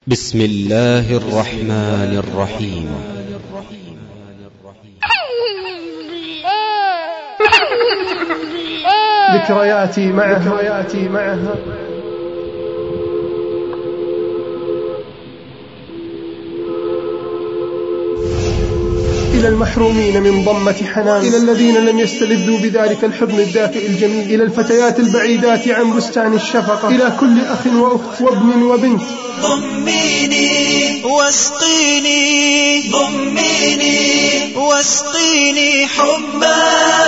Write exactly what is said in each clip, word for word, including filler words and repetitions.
بسم الله الرحمن الرحيم. ذكرياتي معها, ذكرياتي معها إلى المحرومين من ضمة حنان، إلى الذين لم يستلذوا بذلك الحضن الدافئ الجميل، إلى الفتيات البعيدات عن بستان الشفقة، إلى كل أخ وأخت وابن وبنت. ضميني واسقيني، ضميني واسقيني حبا،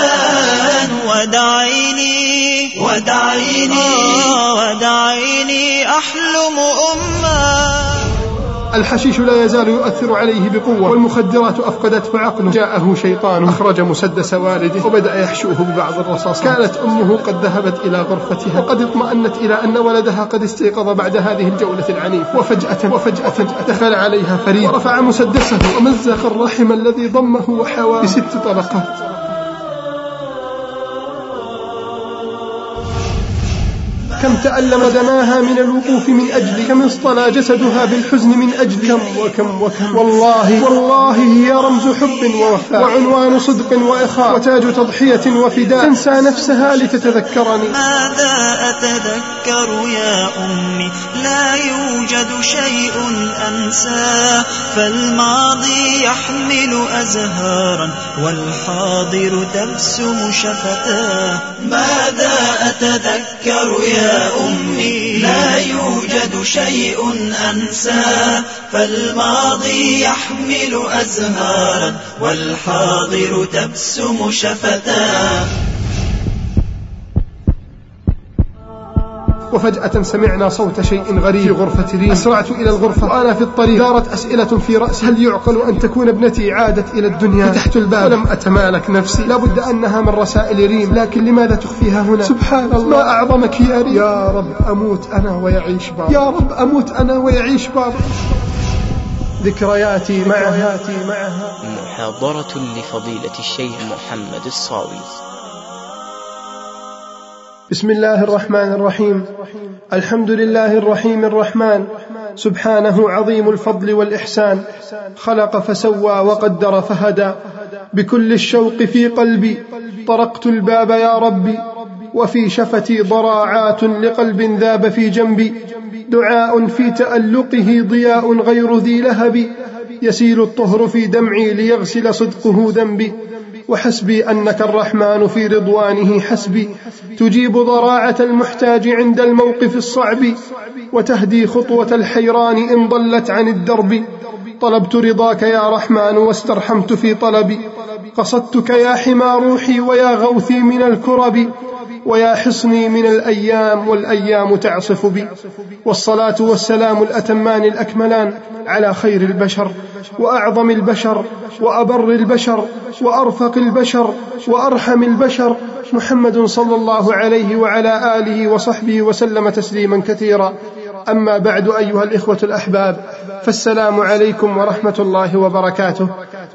ودعيني ودعيني ودعيني أحلم أمّا. الحشيش لا يزال يؤثر عليه بقوة، والمخدرات أفقدت عقله. جاءه شيطان أخرج مسدس والده وبدأ يحشوه ببعض الرصاص. كانت أمه قد ذهبت إلى غرفتها وقد اطمأنت إلى أن ولدها قد استيقظ بعد هذه الجولة العنيفة، وفجأة وفجأة دخل عليها فريد ورفع مسدسه ومزق الرحم الذي ضمه وحواه بست طبقات. كم تألم دماها من الوقوف من أجلي، كم اصطلى جسدها بالحزن من أجلي، كم وكم وكم. والله والله هي رمز حب ووفاء، وعنوان صدق وإخاء، وتاج تضحية وفداء. تنسى نفسها لتتذكرني. ماذا أتذكر يا أمي؟ لا يوجد شيء أنساه، فالماضي يحمل أزهارا والحاضر تبسم شفتاه. ماذا أتذكر يا أمي؟ لا يوجد شيء أنساه، فالماضي يحمل أزهارا والحاضر تبسم شفتاه. وفجأة سمعنا صوت شيء غريب في غرفة ريم. أسرعت إلى الغرفة وأنا في الطريق دارت أسئلة في رأسي. هل يعقل أن تكون ابنتي عادت إلى الدنيا؟ فتحت الباب ولم أتمالك نفسي. لابد أنها من رسائل ريم، لكن لماذا تخفيها هنا؟ سبحان الله، ما أعظمك يا ريم. يا رب أموت أنا ويعيش بابا، يا رب أموت أنا ويعيش بابا. ذكرياتي معها. محاضرة لفضيلة الشيخ محمد الصاوي. بسم الله الرحمن الرحيم. الحمد لله الرحيم الرحمن، سبحانه عظيم الفضل والإحسان. خلق فسوى وقدر فهدى، بكل الشوق في قلبي طرقت الباب يا ربي، وفي شفتي ضراعات لقلب ذاب في جنبي. دعاء في تألقه ضياء غير ذي لهب، يسيل الطهر في دمعي ليغسل صدقه ذنبي. وحسبي أنك الرحمن في رضوانه حسبي، تجيب ضراعة المحتاج عند الموقف الصعب، وتهدي خطوة الحيران إن ضلت عن الدرب. طلبت رضاك يا رحمن واسترحمت في طلبي، قصدتك يا حمى روحي ويا غوثي من الكرب، ويا حصني من الأيام والأيام تعصف بي. والصلاة والسلام الأتمان الأكملان على خير البشر وأعظم البشر وأبر البشر وأرفق البشر وأرحم البشر، محمد صلى الله عليه وعلى آله وصحبه وسلم تسليما كثيرا. أما بعد، أيها الإخوة الأحباب، فالسلام عليكم ورحمة الله وبركاته.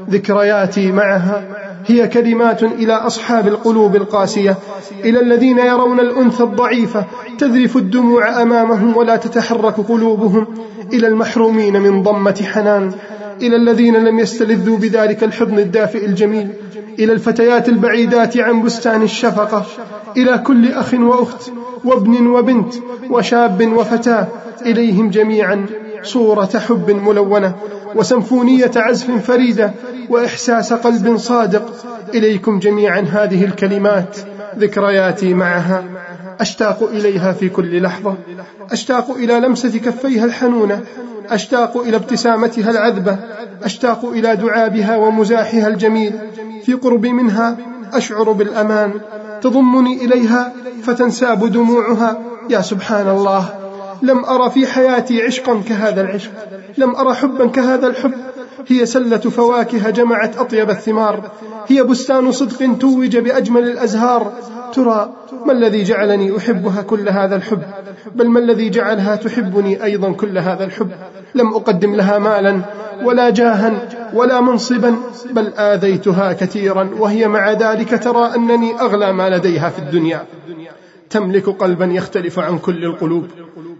ذكرياتي معها هي كلمات إلى أصحاب القلوب القاسية، إلى الذين يرون الأنثى الضعيفة تذرف الدموع أمامهم ولا تتحرك قلوبهم، إلى المحرومين من ضمة حنان، إلى الذين لم يستلذوا بذلك الحضن الدافئ الجميل، إلى الفتيات البعيدات عن بستان الشفقة، إلى كل أخ وأخت وابن وبنت وشاب وفتاة، إليهم جميعا صورة حب ملونة وسمفونية عزف فريدة وإحساس قلب صادق. إليكم جميعا هذه الكلمات، ذكرياتي معها. أشتاق إليها في كل لحظة، أشتاق إلى لمسة كفيها الحنونة، أشتاق إلى ابتسامتها العذبة، أشتاق إلى دعابها ومزاحها الجميل. في قربي منها أشعر بالأمان، تضمني إليها فتنساب دموعها. يا سبحان الله، لم أرى في حياتي عشقا كهذا العشق، لم أرى حبا كهذا الحب. هي سلة فواكه جمعت أطيب الثمار، هي بستان صدق توج بأجمل الأزهار. ترى ما الذي جعلني أحبها كل هذا الحب؟ بل ما الذي جعلها تحبني أيضا كل هذا الحب؟ لم أقدم لها مالا ولا جاها ولا منصبا، بل آذيتها كثيرا، وهي مع ذلك ترى أنني أغلى ما لديها في الدنيا. تملك قلبا يختلف عن كل القلوب،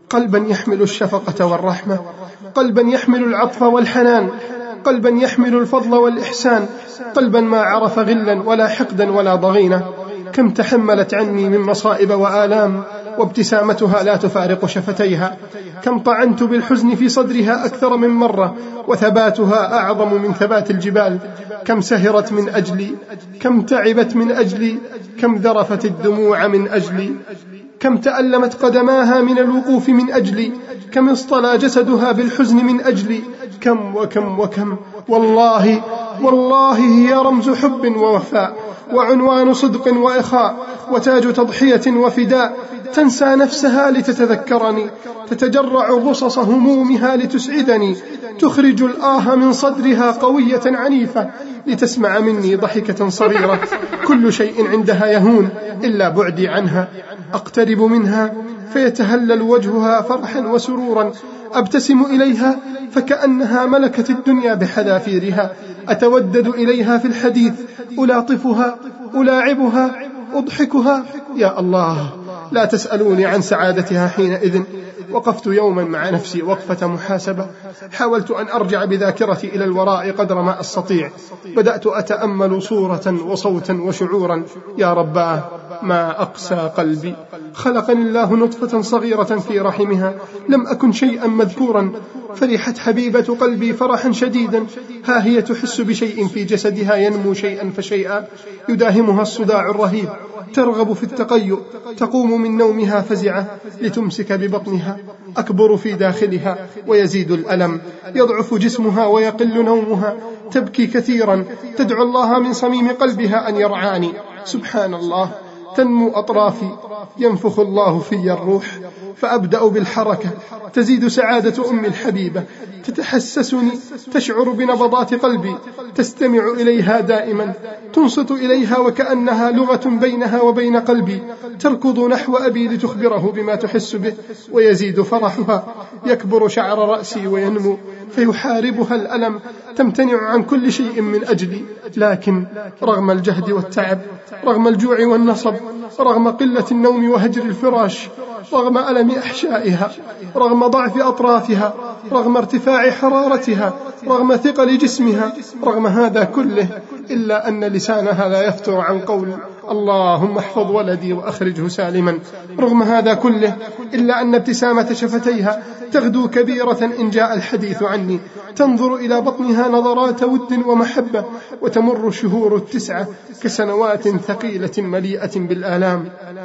قلبا يحمل الشفقة والرحمة، قلبا يحمل العطف والحنان، قلبا يحمل الفضل والإحسان، قلبا ما عرف غلا ولا حقدا ولا ضغينة. كم تحملت عني من مصائب وآلام وابتسامتها لا تفارق شفتيها. كم طعنت بالحزن في صدرها أكثر من مرة وثباتها أعظم من ثبات الجبال. كم سهرت من أجلي، كم تعبت من أجلي، كم ذرفت الدموع من أجلي، كم تألمت قدماها من الوقوف من أجلي، كم اصطلى جسدها بالحزن من أجلي. كم وكم وكم. والله والله هي رمز حب ووفاء، وعنوان صدق وإخاء، وتاج تضحية وفداء. تنسى نفسها لتتذكرني، تتجرع غصص همومها لتسعدني، تخرج الآه من صدرها قوية عنيفة لتسمع مني ضحكة صغيرة. كل شيء عندها يهون إلا بعدي عنها. أقترب منها فيتهلل وجهها فرحا وسرورا، أبتسم إليها فكأنها ملكة الدنيا بحذافيرها. أتودد إليها في الحديث، ألاطفها، ألاعبها، أضحكها. يا الله، لا تسألوني عن سعادتها حينئذ. وقفت يوما مع نفسي وقفة محاسبة، حاولت أن أرجع بذاكرتي إلى الوراء قدر ما أستطيع. بدأت أتأمل صورة وصوتا وشعورا. يا رباه، ما أقسى قلبي. خلقني الله نطفة صغيرة في رحمها، لم أكن شيئا مذكورا. فرحت حبيبة قلبي فرحا شديدا، ها هي تحس بشيء في جسدها ينمو شيئا فشيئا، يداهمها الصداع الرهيب، ترغب في التقيؤ، تقوم من نومها فزعة لتمسك ببطنها. أكبر في داخلها ويزيد الألم، يضعف جسمها ويقل نومها، تبكي كثيرا، تدعو الله من صميم قلبها أن يرعاني. سبحان الله، تنمو أطرافي، ينفخ الله في الروح، فأبدأ بالحركة. تزيد سعادة أمي الحبيبة، تتحسسني، تشعر بنبضات قلبي، تستمع إليها دائما، تنصت إليها وكأنها لغة بينها وبين قلبي. تركض نحو أبي لتخبره بما تحس به، ويزيد فرحها، يكبر شعر رأسي وينمو، فيحاربها الألم، تمتنع عن كل شيء من أجلي. لكن رغم الجهد والتعب، رغم الجوع والنصب، رغم قلة النوم وهجر الفراش، رغم ألم أحشائها، رغم ضعف أطرافها، رغم ارتفاع حرارتها، رغم ثقل جسمها، رغم هذا كله، إلا أن لسانها لا يفتر عن قول اللهم احفظ ولدي وأخرجه سالما. رغم هذا كله، إلا أن ابتسامة شفتيها تغدو كبيرة إن جاء الحديث عني. تنظر إلى بطنها نظرات ود ومحبة، وتمر الشهور التسعة كسنوات ثقيلة مليئة بالآلام،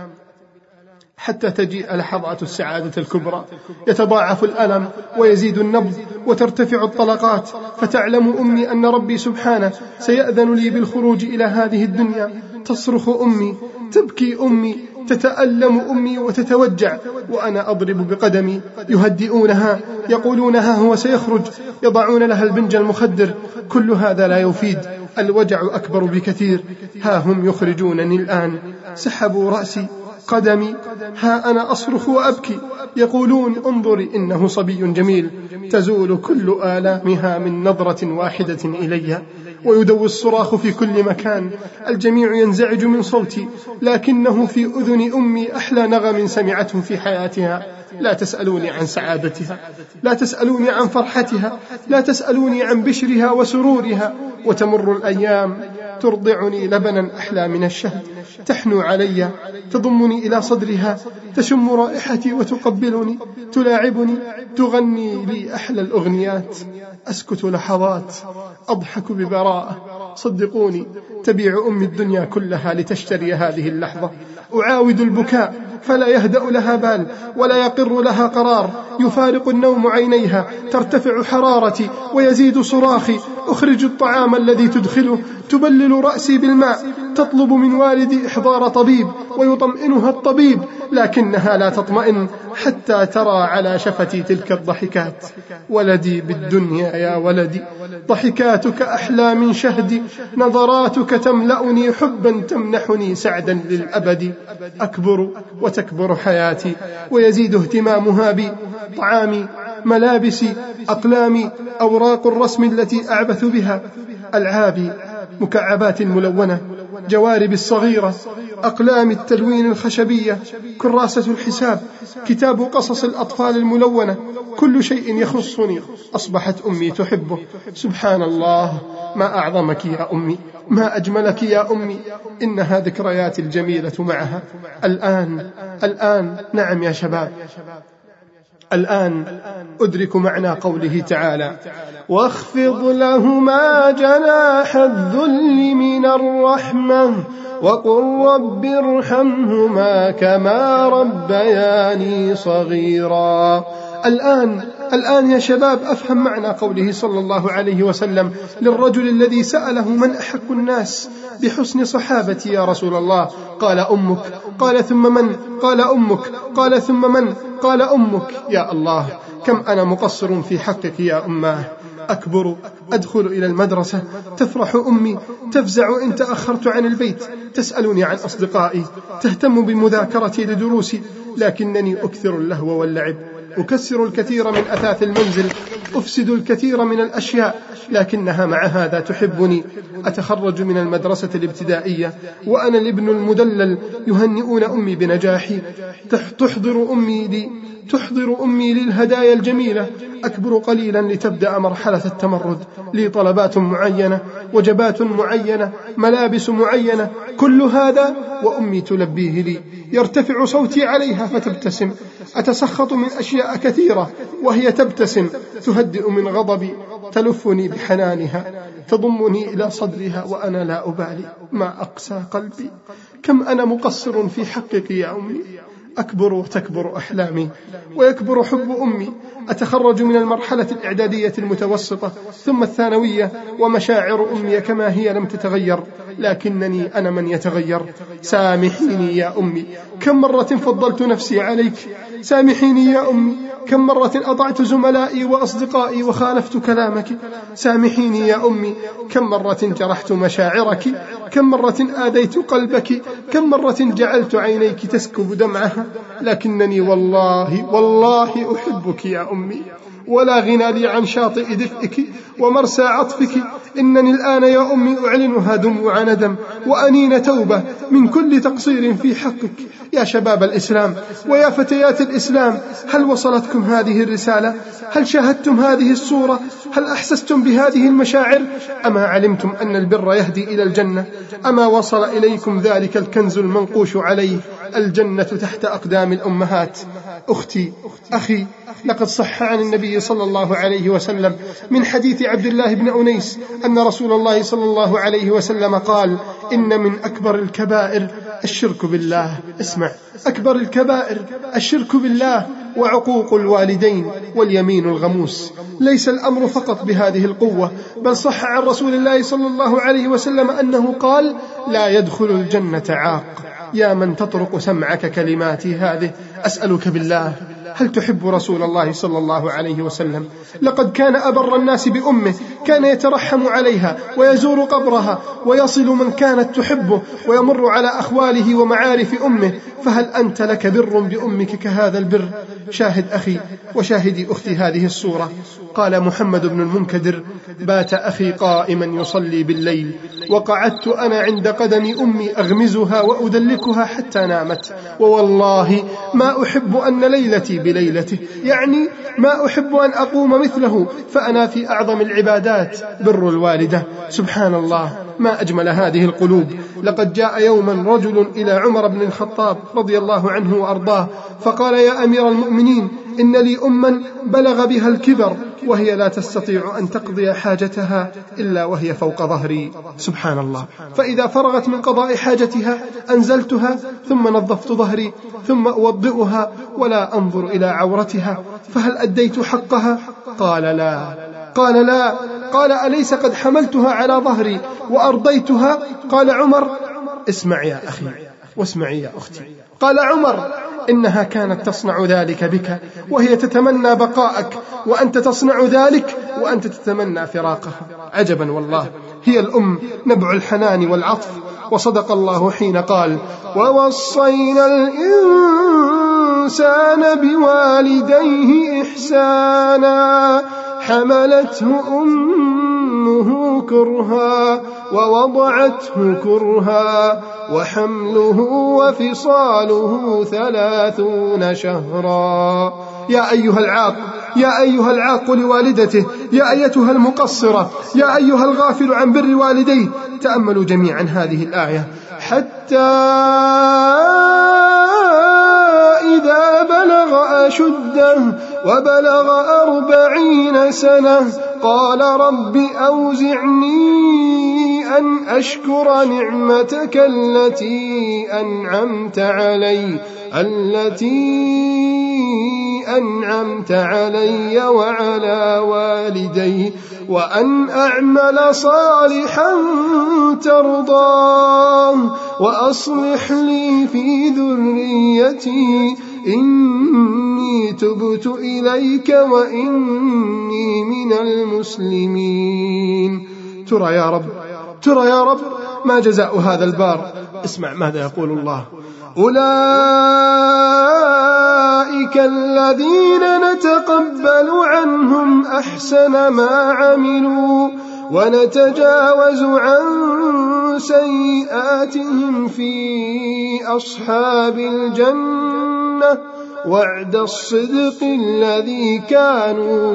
حتى تجيء لحظات السعادة الكبرى. يتضاعف الألم ويزيد النبض وترتفع الطلقات، فتعلم أمي أن ربي سبحانه سيأذن لي بالخروج إلى هذه الدنيا. تصرخ أمي، تبكي أمي، تتألم أمي وتتوجع، وأنا أضرب بقدمي. يهدئونها، يقولونها هو سيخرج، يضعون لها البنج المخدر. كل هذا لا يفيد، الوجع أكبر بكثير. ها هم يخرجونني الآن، سحبوا رأسي، قدمي، ها أنا أصرخ وأبكي. يقولون انظري إنه صبي جميل. تزول كل آلامها من نظرة واحدة إلي، ويدوي الصراخ في كل مكان. الجميع ينزعج من صوتي، لكنه في أذن أمي أحلى نغم سمعته في حياتها. لا تسألوني عن سعادتها، لا تسألوني عن فرحتها، لا تسألوني عن بشرها وسرورها. وتمر الأيام، ترضعني لبنا أحلى من الشهد، تحنو علي، تضمني إلى صدرها، تشم رائحتي وتقبلني، تلاعبني، تغني لي أحلى الأغنيات. أسكت لحظات، أضحك ببراءة. صدقوني، تبيع أمي الدنيا كلها لتشتري هذه اللحظة. أعاود البكاء فلا يهدأ لها بال ولا يقر لها قرار. يفارق النوم عينيها، ترتفع حرارتي ويزيد صراخي. أخرج الطعام الذي تدخله، تبلل رأسي بالماء، تطلب من والدي إحضار طبيب ويطمئنها الطبيب، لكنها لا تطمئن حتى ترى على شفتي تلك الضحكات. ولدي بالدنيا يا ولدي، ضحكاتك أحلى من شهدي، نظراتك تملأني حبا، تمنحني سعدا للأبد. أكبر وتكبر حياتي، ويزيد اهتمامها بي. طعامي، ملابسي، أقلامي، أوراق الرسم التي أعبث بها، ألعابي، مكعبات ملونة، جواربي الصغيرة، أقلام التلوين الخشبية، كراسة الحساب، كتاب قصص الأطفال الملونة، كل شيء يخصني أصبحت أمي تحبه. سبحان الله، ما أعظمك يا أمي، ما أجملك يا أمي، إنها ذكريات الجميلة معها. الآن الآن نعم يا شباب، الآن أدرك معنى قوله تعالى: واخفض لهما جناح الذل من الرحمة وقل رب ارحمهما كما ربياني صغيرا. الآن الآن يا شباب أفهم معنى قوله صلى الله عليه وسلم للرجل الذي سأله: من أحق الناس بحسن صحابتي يا رسول الله؟ قال: أمك. قال: ثم من؟ قال: أمك. قال: ثم من؟ قال: أمك. يا الله، كم أنا مقصر في حقك يا أماه. أكبر، أدخل إلى المدرسة، تفرح أمي، تفزع إن تأخرت عن البيت، تسألني عن أصدقائي، تهتم بمذاكرتي لدروسي، لكنني أكثر اللهو واللعب، أكسر الكثير من أثاث المنزل، أفسد الكثير من الأشياء، لكنها مع هذا تحبني. أتخرج من المدرسة الابتدائية وأنا الابن المدلل، يهنئون أمي بنجاحي، تحضر أمي لي تحضر أمي للهدايا الجميلة. أكبر قليلا لتبدأ مرحلة التمرد، لي طلبات معينة، وجبات معينة، ملابس معينة، كل هذا وأمي تلبيه لي. يرتفع صوتي عليها فتبتسم، أتسخط من أشياء كثيرة وهي تبتسم، تهدئ من غضبي، تلفني بحنانها، تضمني إلى صدرها وأنا لا أبالي. ما أقسى قلبي، كم أنا مقصر في حقك يا أمي. أكبر وتكبر أحلامي ويكبر حب أمي. أتخرج من المرحلة الإعدادية المتوسطة ثم الثانوية، ومشاعر أمي كما هي لم تتغير، لكنني أنا من يتغير. سامحيني يا أمي، كم مرة فضلت نفسي عليك. سامحيني يا أمي، كم مرة أطعت زملائي وأصدقائي وخالفت كلامك. سامحيني يا أمي، كم مرة جرحت مشاعرك، كم مرة آذيت قلبك، كم مرة جعلت عينيك تسكب دمعها، لكنني والله والله أحبك يا أمي، ولا غنى لي عن شاطئ دفئك ومرسى عطفك. إنني الآن يا أمي أعلنها دموع ندم وأنين توبة من كل تقصير في حقك. يا شباب الإسلام ويا فتيات الإسلام، هل وصلتكم هذه الرسالة؟ هل شاهدتم هذه الصورة؟ هل أحسستم بهذه المشاعر؟ أما علمتم أن البر يهدي إلى الجنة؟ أما وصل إليكم ذلك الكنز المنقوش عليه: الجنة تحت أقدام الأمهات؟ أختي، أخي، لقد صح عن النبي صلى الله عليه وسلم من حديث عبد الله بن أنيس أن رسول الله صلى الله عليه وسلم قال: إن من أكبر الكبائر الشرك بالله. اسمع، أكبر الكبائر الشرك بالله وعقوق الوالدين واليمين الغموس. ليس الأمر فقط بهذه القوة، بل صح عن رسول الله صلى الله عليه وسلم أنه قال: لا يدخل الجنة عاق. يا من تطرق سمعك كلماتي هذه، أسألك بالله، هل تحب رسول الله صلى الله عليه وسلم؟ لقد كان أبر الناس بأمه، كان يترحم عليها ويزور قبرها ويصل من كانت تحبه ويمر على أخواله ومعارف أمه. فهل أنت لك بر بأمك كهذا البر؟ شاهد أخي وشاهدي أختي هذه الصورة. قال محمد بن المنكدر: بات أخي قائما يصلي بالليل، وقعدت أنا عند قدم أمي أغمزها وأدلكها حتى نامت، ووالله ما أحب أن ليلتي بليلته، يعني ما أحب أن أقوم مثله، فأنا في أعظم العبادات بر الوالدة. سبحان الله، ما أجمل هذه القلوب. لقد جاء يوما رجل إلى عمر بن الخطاب رضي الله عنه وأرضاه فقال: يا أمير المؤمنين، إن لي أما بلغ بها الكبر، وهي لا تستطيع أن تقضي حاجتها إلا وهي فوق ظهري. سبحان الله، فإذا فرغت من قضاء حاجتها أنزلتها ثم نظفت ظهري ثم أوضئها ولا أنظر إلى عورتها، فهل أديت حقها؟ قال: لا. قال: لا. قال: أليس قد حملتها على ظهري وأرضيتها؟ قال عمر: اسمع يا أخي واسمعي يا أختي. قال عمر: إنها كانت تصنع ذلك بك وهي تتمنى بقاءك، وأنت تصنع ذلك وأنت تتمنى فراقها. عجبا والله، هي الأم نبع الحنان والعطف. وصدق الله حين قال: ووصينا الإنسان بوالديه إحسانا حملته أمه كرها ووضعته كرها وحمله وفصاله ثلاثون شهرا. يا أيها العاق يا أيها العاق لوالدته، يا أيتها المقصرة، يا أيها الغافل عن بر والديه، تأملوا جميعا هذه الآية. حتى إذا بلغ أشده وبلغ أربعين سنة قال رب أوزعني أن أشكر نعمتك التي أنعمت علي التي أنعمت علي وعلى والدي وأن أعمل صالحا ترضاه وأصلح لي في ذريتي إني تبت إليك وإني من المسلمين. ترى يا رب ترى يا رب ما جزاء هذا البار؟ اسمع ماذا يقول الله: أولئك الذين نتقبل عنهم أحسن ما عملوا ونتجاوز عن سيئاتهم في أصحاب الجنة وعد الصدق الذي كانوا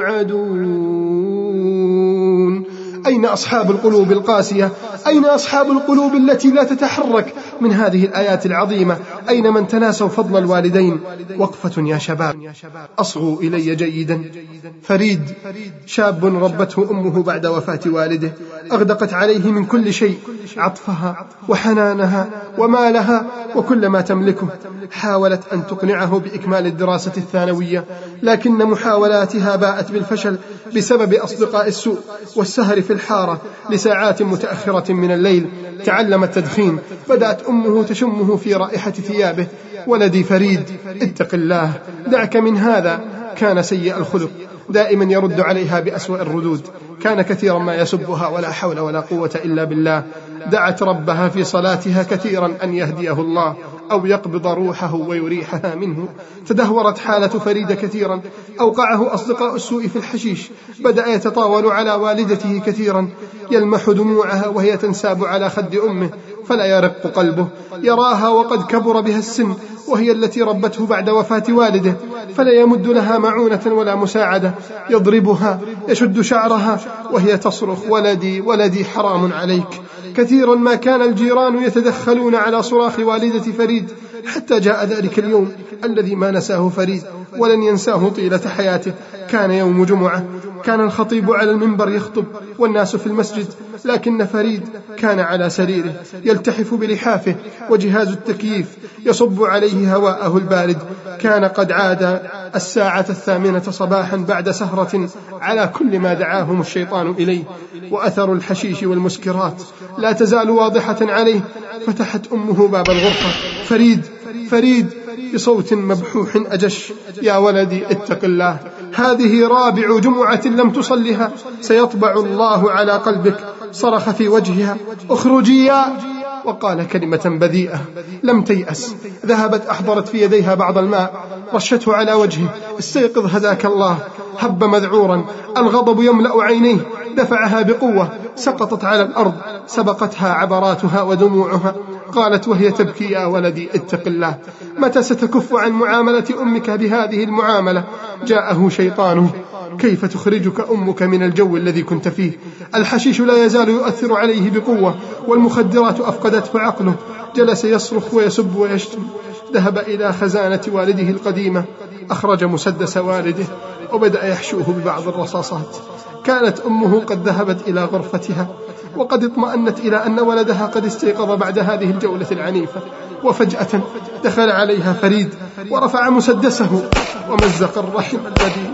يوعدون. أين أصحاب القلوب القاسية؟ أين أصحاب القلوب التي لا تتحرك من هذه الآيات العظيمة؟ أين من تناسوا فضل الوالدين؟ وقفة يا شباب، أصغوا إلي جيدا. فريد شاب ربته أمه بعد وفاة والده، أغدقت عليه من كل شيء، عطفها وحنانها ومالها وكل ما تملكه. حاولت أن تقنعه بإكمال الدراسة الثانوية، لكن محاولاتها باءت بالفشل بسبب أصدقاء السوء والسهر في الحارة لساعات متأخرة من الليل. تعلم التدخين، بدأت أمه تشمه في رائحة ثيابه. ولدي فريد اتق الله، دعك من هذا. كان سيء الخلق، دائما يرد عليها بأسوأ الردود، كان كثيرا ما يسبها ولا حول ولا قوة إلا بالله. دعت ربها في صلاتها كثيرا أن يهديه الله أو يقبض روحه ويريحها منه. تدهورت حالة فريد كثيرا، أوقعه أصدقاء السوء في الحشيش، بدأ يتطاول على والدته كثيرا، يلمح دموعها وهي تنساب على خد أمه فلا يرق قلبه. يراها وقد كبر بها السن وهي التي ربته بعد وفاة والده، فلا يمد لها معونة ولا مساعدة. يضربها، يشد شعرها وهي تصرخ: ولدي ولدي حرام عليك. كثيرا ما كان الجيران يتدخلون على صراخ والدة فريد، حتى جاء ذلك اليوم الذي ما نساه فريد ولن ينساه طيلة حياته. كان يوم جمعة، كان الخطيب على المنبر يخطب والناس في المسجد، لكن فريد كان على سريره يلتحف بلحافه وجهاز التكييف يصب عليه هواءه البارد. كان قد عاد الساعة الثامنة صباحا بعد سهرة على كل ما دعاهم الشيطان إليه، وأثر الحشيش والمسكرات لا تزال واضحة عليه. فتحت أمه باب الغرفة: فريد فريد بصوت مبحوح أجش: يا ولدي اتق الله، هذه رابع جمعة لم تصلها، سيطبع الله على قلبك. صرخ في وجهها: اخرجي يا، وقال كلمة بذيئة. لم تيأس، ذهبت أحضرت في يديها بعض الماء، رشته على وجهه: استيقظ هداك الله. هب مذعورا، الغضب يملأ عينيه، دفعها بقوة، سقطت على الأرض، سبقتها عبراتها ودموعها. قالت وهي تبكي: يا ولدي اتق الله، متى ستكف عن معاملة أمك بهذه المعاملة؟ جاءه شيطانه: كيف تخرجك أمك من الجو الذي كنت فيه؟ الحشيش لا يزال يؤثر عليه بقوة، والمخدرات أفقدته عقله. جلس يصرخ ويسب ويشتم. ذهب إلى خزانة والده القديمة، أخرج مسدس والده وبدأ يحشوه ببعض الرصاصات. كانت أمه قد ذهبت إلى غرفتها وقد اطمأنت إلى أن ولدها قد استيقظ بعد هذه الجولة العنيفة، وفجأة دخل عليها فريد ورفع مسدسه ومزق الرحم الذي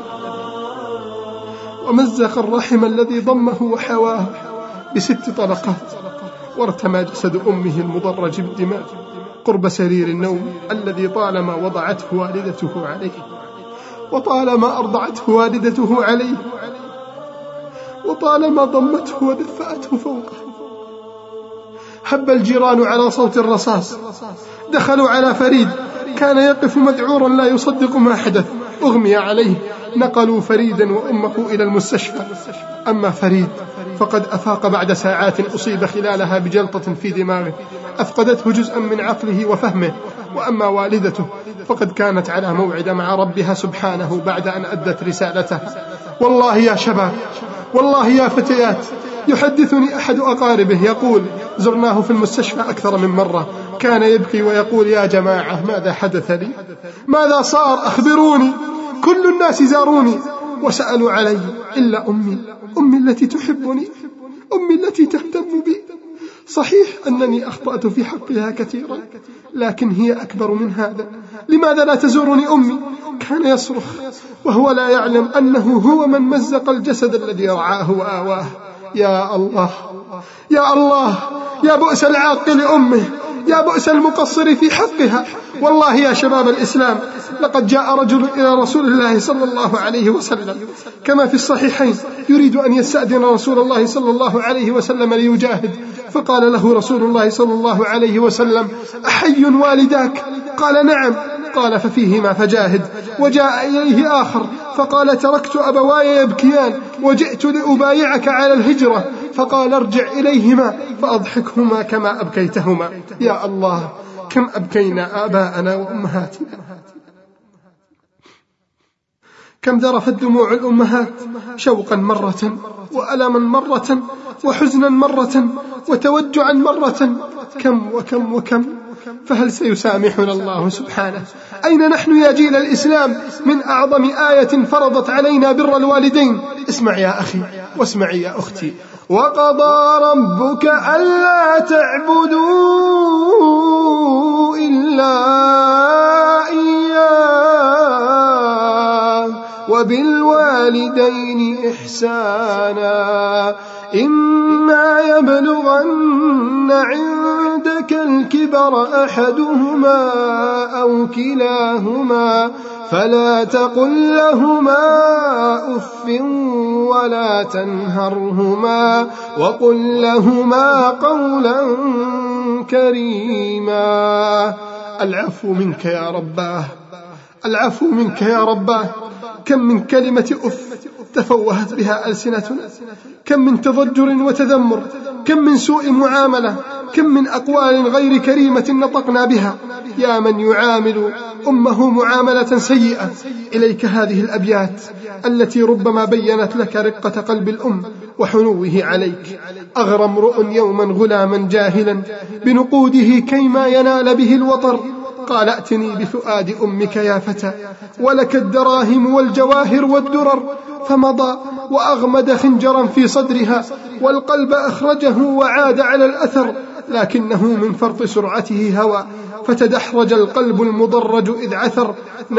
ومزق الرحم الذي ضمه وحواه بست طلقات، وارتمى جسد أمه المضرج بالدماء قرب سرير النوم الذي طالما وضعته والدته عليه، وطالما أرضعته والدته عليه، وطالما ضمته ودفأته فوقه. هب الجيران على صوت الرصاص، دخلوا على فريد، كان يقف مذعورا لا يصدق ما حدث. أغمي عليه، نقلوا فريدا وأمه إلى المستشفى. أما فريد فقد أفاق بعد ساعات أصيب خلالها بجلطة في دماغه أفقدته جزءا من عقله وفهمه. وأما والدته فقد كانت على موعد مع ربها سبحانه بعد أن أدت رسالتها. والله يا شباب، والله يا فتيات، يحدثني أحد أقاربه يقول: زرناه في المستشفى أكثر من مرة، كان يبكي ويقول: يا جماعة ماذا حدث لي؟ ماذا صار؟ أخبروني. كل الناس زاروني وسألوا علي إلا أمي، أمي التي تحبني، أمي التي تهتم بي. صحيح أنني أخطأت في حقها كثيرا، لكن هي أكبر من هذا. لماذا لا تزورني أمي؟ كان يصرخ وهو لا يعلم أنه هو من مزق الجسد الذي رعاه وآواه. يا الله يا الله، يا بؤس العاق لأمه، يا بؤس المقصر في حقها. والله يا شباب الإسلام، لقد جاء رجل إلى رسول الله صلى الله عليه وسلم كما في الصحيحين يريد أن يستأذن رسول الله صلى الله عليه وسلم ليجاهد، فقال له رسول الله صلى الله عليه وسلم: أحي والداك؟ قال: نعم. قال: ففيهما فجاهد. وجاء إليه آخر فقال: تركت أبواي يبكيان وجئت لأبايعك على الهجرة. فقال: ارجع إليهما فأضحكهما كما أبكيتهما. يا الله، كم أبكينا آباءنا وأمهاتنا، كم ذرفت دموع الأمهات شوقا مرة، وألما مرة، وحزنا مرة، وتوجعا مرة، كم وكم وكم. فهل سيسامحنا الله سبحانه؟ أين نحن يا جيل الإسلام من أعظم آية فرضت علينا بر الوالدين؟ اسمع يا أخي واسمعي يا أختي: وقضى ربك ألا تعبدوا إلا إياه وبالوالدين إحسانا إما يبلغن عندك الكبر أحدهما أو كلاهما فلا تقل لهما أف ولا تنهرهما وقل لهما قولا كريما. العفو منك يا رباه، العفو منك يا رباه. كم من كلمة أف تفوهت بها ألسنتنا، كم من تضجر وتذمر، كم من سوء معاملة، كم من أقوال غير كريمة نطقنا بها. يا من يعامل أمه معاملة سيئة، إليك هذه الأبيات التي ربما بيّنت لك رقة قلب الأم وحنوه عليك. أغرى امرؤ يوما غلاما جاهلا بنقوده كيما ينال به الوطر، قال: ائتني بفؤاد أمك يا فتى ولك الدراهم والجواهر والدرر. فمضى وأغمد خنجرا في صدرها والقلب أخرجه وعاد على الأثر، لكنه من فرط سرعته هوى فتدحرج القلب المضرج إذ عثر.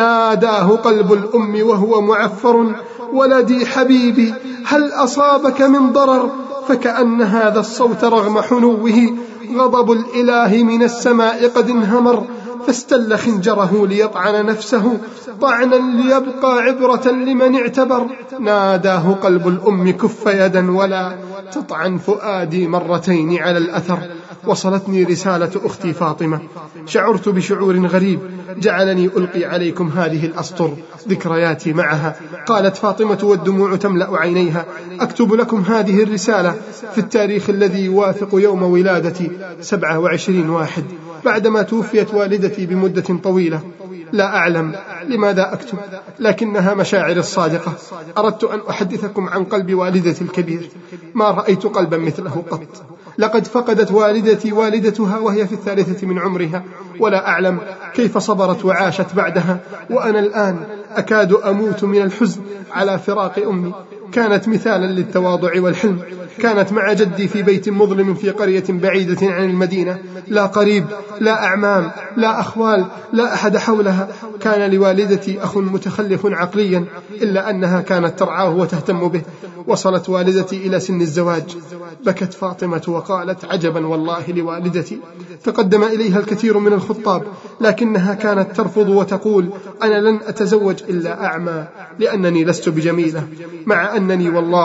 ناداه قلب الأم وهو معفر: ولدي حبيبي هل أصابك من ضرر؟ فكأن هذا الصوت رغم حنوه غضب الإله من السماء قد انهمر، فاستل خنجره ليطعن نفسه طعنا ليبقى عبرة لمن اعتبر. ناداه قلب الأم: كف يدا ولا تطعن فؤادي مرتين على الأثر. وصلتني رسالة أختي فاطمة، شعرت بشعور غريب جعلني ألقي عليكم هذه الأسطر ذكرياتي معها. قالت فاطمة والدموع تملأ عينيها: أكتب لكم هذه الرسالة في التاريخ الذي يوافق يوم ولادتي سبعة وعشرين واحد بعدما توفيت والدتي بمدة طويلة. لا أعلم لماذا أكتب، لكنها مشاعر الصادقة. أردت أن أحدثكم عن قلب والدتي الكبير، ما رأيت قلبا مثله قط. لقد فقدت والدتي والدتها وهي في الثالثة من عمرها، ولا أعلم كيف صبرت وعاشت بعدها، وأنا الآن أكاد أموت من الحزن على فراق أمي. كانت مثالا للتواضع والحلم، كانت مع جدي في بيت مظلم في قرية بعيدة عن المدينة، لا قريب لا أعمام لا أخوال لا أحد حولها. كان لوالدتي أخ متخلف عقليا، إلا أنها كانت ترعاه وتهتم به. وصلت والدتي إلى سن الزواج، بكت فاطمة وقالت: عجبا والله لوالدتي. تقدم إليها الكثير من الخطاب، لكنها كانت ترفض وتقول: أنا لن أتزوج إلا أعمى، لأنني لست بجميلة، مع أنني والله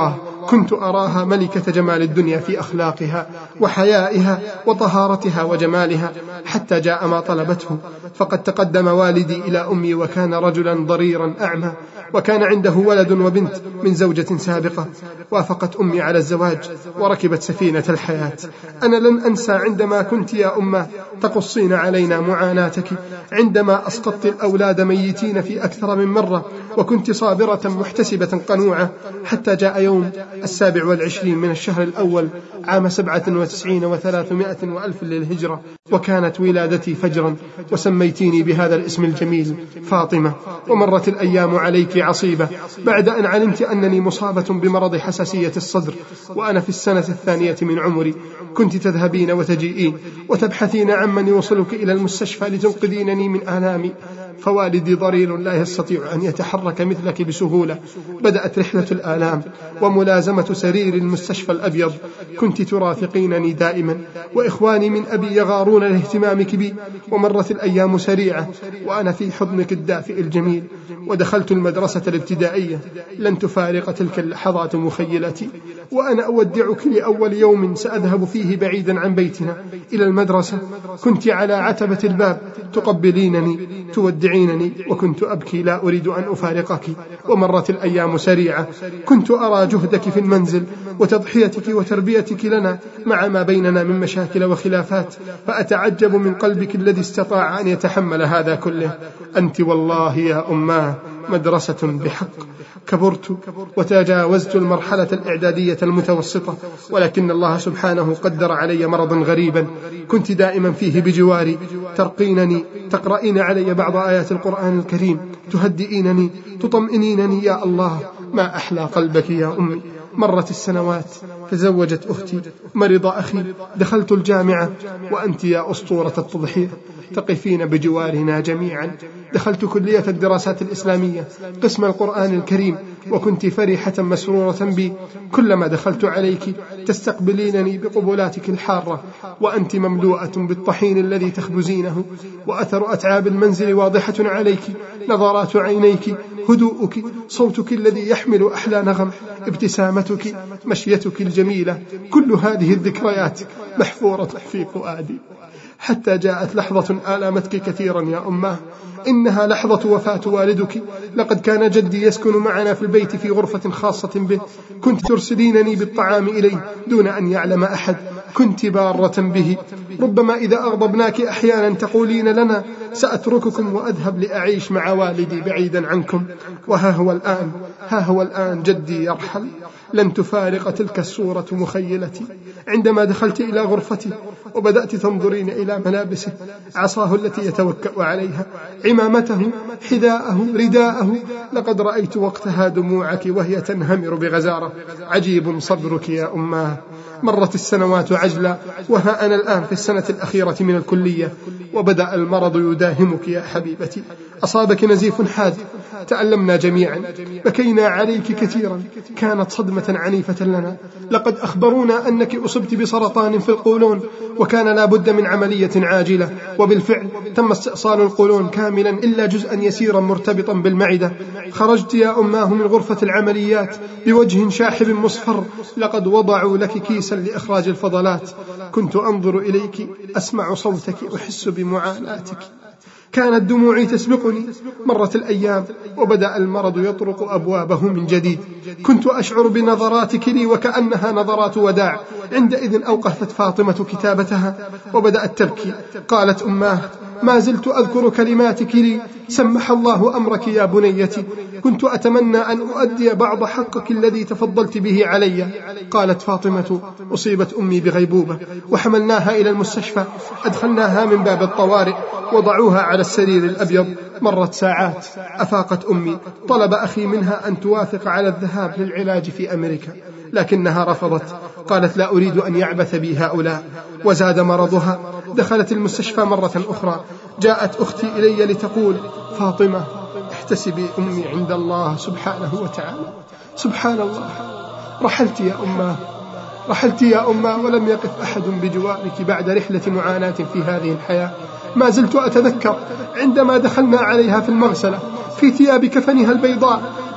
كنت أراها ملكة جمال الدنيا في أخلاقها وحيائها وطهارتها وجمالها، حتى جاء ما طلبته. فقد تقدم والدي إلى أمي وكان رجلا ضريرا أعمى، وكان عنده ولد وبنت من زوجة سابقة. وافقت أمي على الزواج وركبت سفينة الحياة. أنا لن أنسى عندما كنت يا أمه تقصين علينا معاناتك، عندما أسقطت الأولاد ميتين في أكثر من مرة، وكنت صابرة محتسبة قنوعة، حتى جاء يوم السابع والعشرين من الشهر الأول عام سبعة وتسعين وثلاثمائة وألف للهجرة، وكانت ولادتي فجرا، وسميتيني بهذا الاسم الجميل فاطمة. ومرت الأيام عليك عصيبة بعد أن علمت أنني مصابة بمرض حساسية الصدر، وأنا في السنة الثانية من عمري. كنت تذهبين وتجيئين وتبحثين عمن يوصلك إلى المستشفى لتنقذينني من آلامي، فوالدي ضرير لا يستطيع أن يتحرك مثلك بسهولة. بدأت رحلة الآلام وملازمة سرير المستشفى الأبيض. كنت ترافقينني دائما، وإخواني من أبي يغارون لاهتمامك بي. ومرت الأيام سريعة وأنا في حضنك الدافئ الجميل. ودخلت المدرسة الابتدائية. لن تفارق تلك اللحظات مخيلتي، وأنا أودعك لأول يوم سأذهب فيه بعيدا عن بيتنا إلى المدرسة. كنت على عتبة الباب تقبلينني تودعينني، وكنت أبكي لا أريد أن أفارقك. ومرت الأيام سريعة. كنت أرى جهدك في المنزل وتضحيتك وتربيتك لنا مع ما بيننا من مشاكل وخلافات، فأتعجب من قلبك الذي استطاع أن يتحمل هذا كله. أنت والله يا أماه مدرسة بحق. كبرت وتجاوزت المرحلة الإعدادية المتوسطة، ولكن الله سبحانه قدر علي مرضا غريبا كنت دائما فيه بجواري، ترقينني، تقرأين علي بعض آيات القرآن الكريم، تهدئينني، تطمئنينني. يا الله ما أحلى قلبك يا أمي. مرت السنوات، تزوجت أختي، مرض أخي، دخلت الجامعة، وأنت يا أسطورة التضحية تقفين بجوارنا جميعا. دخلت كلية الدراسات الإسلامية قسم القرآن الكريم، وكنت فرحة مسرورة بي. كلما دخلت عليك تستقبلينني بقبلاتك الحارة، وأنت مملوءة بالطحين الذي تخبزينه، وأثر أتعاب المنزل واضحة عليك. نظرات عينيك، هدوءك، صوتك الذي يحمل أحلى نغم، ابتسامتك، مشيتك الجميلة، كل هذه الذكريات محفورة في فؤادي. حتى جاءت لحظة آلمتك كثيرا يا أماه، إنها لحظة وفاة والدك. لقد كان جدي يسكن معنا في البيت في غرفة خاصة به. كنت ترسلينني بالطعام إليه دون أن يعلم أحد. كنت بارة به. ربما إذا أغضبناك أحيانا تقولين لنا سأترككم وأذهب لأعيش مع والدي بعيدا عنكم. وها هو الآن ها هو الآن جدي يرحل. لن تفارق تلك الصورة مخيلتي. عندما دخلت إلى غرفتي وبدأت تنظرين إلى ملابسه، عصاه التي يتوكأ عليها، عمامته، حذاءه، رداءه، لقد رأيت وقتها دموعك وهي تنهمر بغزارة. عجيب صبرك يا أماه. مرت السنوات عجلة، وها أنا الآن في السنة الأخيرة من الكلية، وبدأ المرض يداهمك يا حبيبتي. أصابك نزيف حاد، تألمنا جميعا، بكينا عليك كثيرا، كانت صدمة عنيفة لنا. لقد أخبرونا أنك أصبت بسرطان في القولون، وكان لا بد من عملية عاجلة، وبالفعل تم استئصال القولون كاملا إلا جزءا يسيرا مرتبطا بالمعدة. خرجت يا أماه من غرفة العمليات بوجه شاحب مصفر، لقد وضعوا لك كيسا لإخراج الفضلات. كنت أنظر إليك، أسمع صوتك، أحس بمعاناتك، كانت دموعي تسبقني. مرت الأيام وبدأ المرض يطرق أبوابه من جديد. كنت أشعر بنظراتك لي وكأنها نظرات وداع. عندئذ أوقفت فاطمة كتابتها وبدأت تبكي. قالت أماه: ما زلت أذكر كلماتك لي: سمح الله أمرك يا بنيتي، كنت أتمنى أن أؤدي بعض حقك الذي تفضلت به علي. قالت فاطمة: أصيبت أمي بغيبوبة وحملناها إلى المستشفى، أدخلناها من باب الطوارئ، وضعوها على السرير الأبيض. مرت ساعات، أفاقت أمي. طلب أخي منها أن توافق على الذهاب للعلاج في أمريكا، لكنها رفضت. قالت: لا أريد أن يعبث بي هؤلاء. وزاد مرضها. دخلت المستشفى مرة أخرى. جاءت أختي إلي لتقول: فاطمة، احتسبي أمي عند الله سبحانه وتعالى. سبحان الله، رحلت يا أماه، رحلت يا أماه، ولم يقف أحد بجوارك بعد رحلة معاناة في هذه الحياة. ما زلت أتذكر عندما دخلنا عليها في المغسلة في ثياب كفنها البيضاء،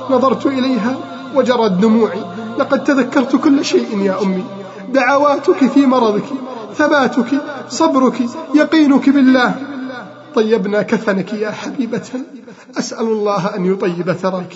نظرت إليها وجرت دموعي. لقد تذكرت كل شيء يا أمي، دعواتك في مرضك، ثباتك، صبرك، يقينك بالله. طيبنا كفنك يا حبيبة، أسأل الله أن يطيب ثراك.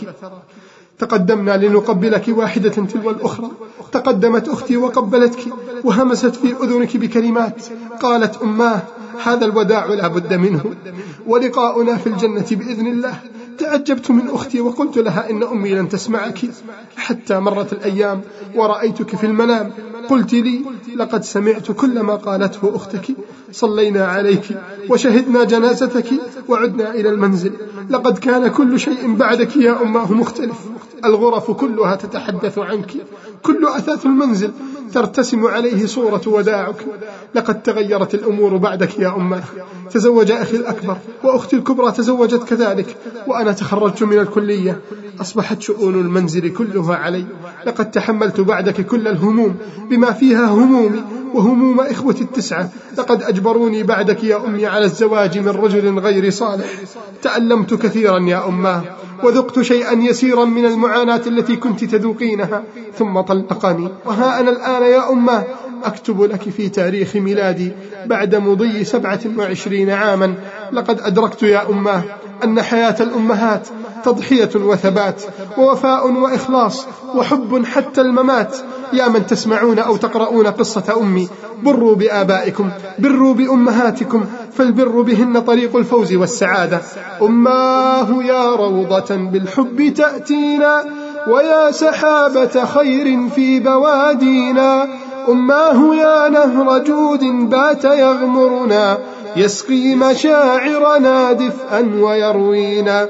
تقدمنا لنقبلك واحدة تلو الأخرى. تقدمت أختي وقبلتك وهمست في أذنك بكلمات. قالت أماه: هذا الوداع لا بد منه، ولقاؤنا في الجنة بإذن الله. تعجبت من أختي وقلت لها إن أمي لن تسمعك، حتى مرت الأيام ورأيتك في المنام. قلت لي: لقد سمعت كل ما قالته أختك. صلينا عليك وشهدنا جنازتك وعدنا إلى المنزل. لقد كان كل شيء بعدك يا أماه مختلف. الغرف كلها تتحدث عنك، كل أثاث المنزل ترتسم عليه صورة وداعك. لقد تغيرت الأمور بعدك يا أماه. تزوج أخي الأكبر وأختي الكبرى تزوجت كذلك، وأنا تخرجت من الكلية. أصبحت شؤون المنزل كلها علي. لقد تحملت بعدك كل الهموم بما فيها همومي وهموم إخوتي التسعة. لقد أجبروني بعدك يا أمي على الزواج من رجل غير صالح. تألمت كثيرا يا أماه، وذقت شيئا يسيرا من المعاناة التي كنت تذوقينها، ثم طلقني. وها أنا الآن يا أماه أكتب لك في تاريخ ميلادي بعد مضي سبعة وعشرين عاما. لقد أدركت يا أماه أن حياة الأمهات تضحية وثبات ووفاء وإخلاص وحب حتى الممات. يا من تسمعون أو تقرؤون قصة أمي، بروا بآبائكم، بروا بأمهاتكم، فالبر بهن طريق الفوز والسعادة. أماه يا روضة بالحب تأتينا، ويا سحابة خير في بوادينا. أماه يا نهر جود بات يغمرنا، يسقي مشاعرنا دفئا ويروينا.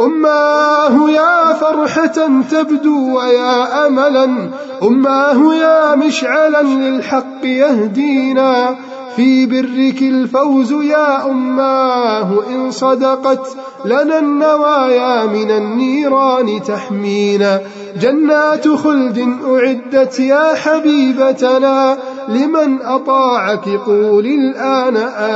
أماه يا فرحة تبدو ويا أملا، أماه يا مشعلا للحق يهدينا. في برك الفوز يا أماه، إن صدقت لنا النوايا من النيران تحمينا. جنات خلد أعدت يا حبيبتنا، لمن أطاعك قول الآن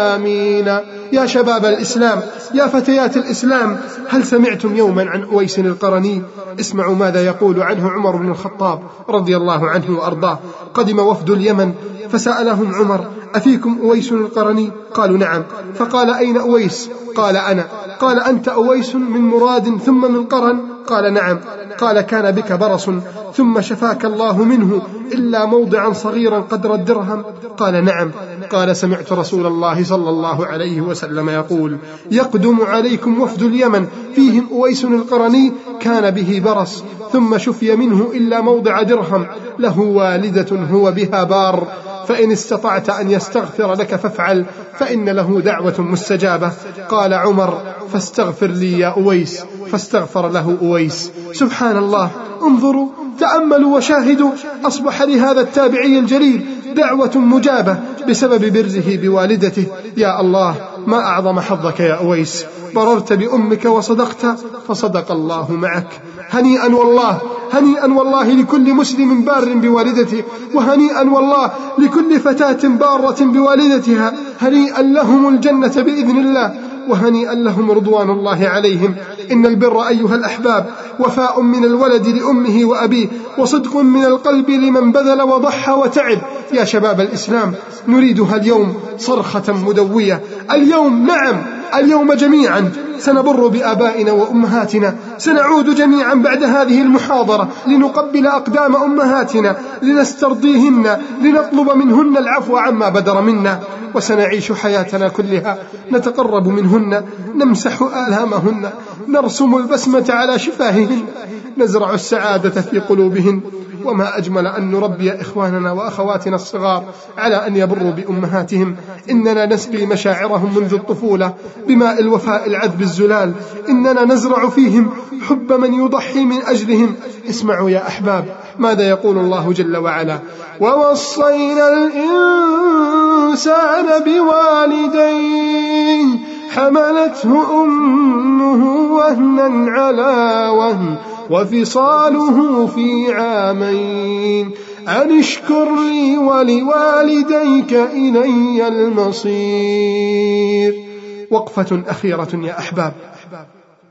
آمين. يا شباب الإسلام، يا فتيات الإسلام، هل سمعتم يوما عن أويس القرني؟ اسمعوا ماذا يقول عنه عمر بن الخطاب رضي الله عنه وأرضاه. قدم وفد اليمن فسألهم عمر: أفيكم أويس القرني؟ قالوا: نعم. فقال: أين أويس؟ قال: أنا. قال: أنت أويس من مراد ثم من قرن؟ قال: نعم. قال: كان بك برص ثم شفاك الله منه إلا موضعا صغيرا قدر الدرهم؟ قال: نعم. قال: سمعت رسول الله صلى الله عليه وسلم يقول: يقدم عليكم وفد اليمن فيهم أويس القرني، كان به برص ثم شفي منه إلا موضع درهم، له والدة هو بها بار، فإن استطعت أن يستغفر لك فافعل، فإن له دعوة مستجابة. قال عمر: فاستغفر لي يا أويس. فاستغفر له أويس. سبحان الله، انظروا، تأملوا وشاهدوا، أصبح لهذا التابعي الجليل دعوة مجابة بسبب بره بوالدته. يا الله، ما أعظم حظك يا أويس، بررت بأمك وصدقت فصدق الله معك. هنيئا والله، هنيئا والله لكل مسلم بار بوالدته، وهنيئا والله لكل فتاة بارة بوالدتها. هنيئا لهم الجنة بإذن الله، وهنيئا لهم رضوان الله عليهم. إن البر أيها الأحباب وفاء من الولد لأمه وأبيه، وصدق من القلب لمن بذل وضحى وتعب. يا شباب الإسلام، نريدها اليوم صرخة مدوية. اليوم، نعم اليوم جميعا سنبر بآبائنا وأمهاتنا، سنعود جميعا بعد هذه المحاضرة لنقبل أقدام أمهاتنا، لنسترضيهن، لنطلب منهن العفو عما بدر منا، وسنعيش حياتنا كلها نتقرب منهن، نمسح آلامهن، نرسم البسمة على شفاههن، نزرع السعادة في قلوبهن. وما أجمل أن نربي إخواننا وأخواتنا الصغار على أن يبروا بأمهاتهم. إننا نسقي مشاعرهم منذ الطفولة بماء الوفاء العذب الزلال. إننا نزرع فيهم حب من يضحي من أجلهم. اسمعوا يا أحباب ماذا يقول الله جل وعلا: ووصينا الإنسان بوالديه حملته أمه وهنا على وهن وفصاله في عامين أن اشكر لي ولوالديك إلي المصير. وقفة أخيرة يا أحباب.